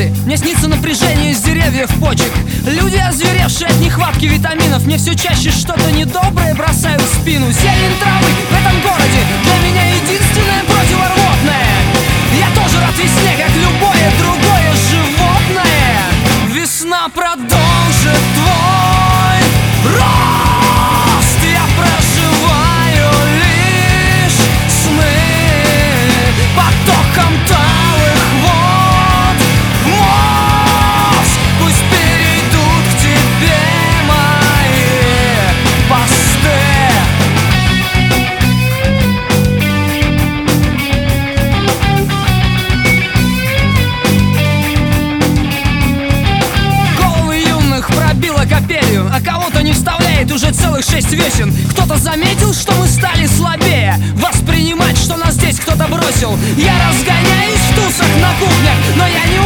годы мне снится напряжение из деревьев почек. Люди, озверевшие от нехватки витаминов, мне все чаще что-то недоброе бросают в спину. Зелень травы в этом городе для меня единственное противорвотное. Я тоже рад весне, как любое другое животное. Весна продолжит твой рост. Я проживаю лишь сны потоком талых вод в мозг. Пусть перейдут к тебе мои посты. Головы юных пробило копелью, а кого-то не вставляет уже целых 6 весен. Кто-то заметил, что мы стали слабее воспринимать, что нас здесь кто-то бросил. Я разгоняюсь в тусах на кухнях, но я не